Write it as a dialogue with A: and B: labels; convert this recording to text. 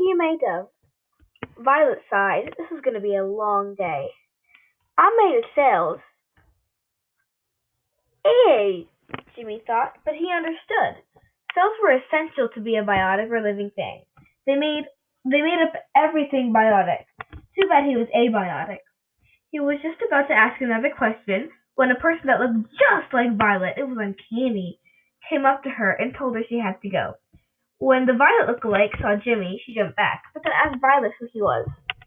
A: you made of? Violet sighed. This is going to be a long day. I'm made of cells. Hey, Jimmy thought, but he understood. Cells were essential to be a biotic or living thing. They made up everything biotic. Too bad he was abiotic. He was just about to ask another question when a person that looked just like Violet, it was uncanny, came up to her and told her she had to go. When the Violet lookalike saw Jimmy, she jumped back, but then asked Violet who he was.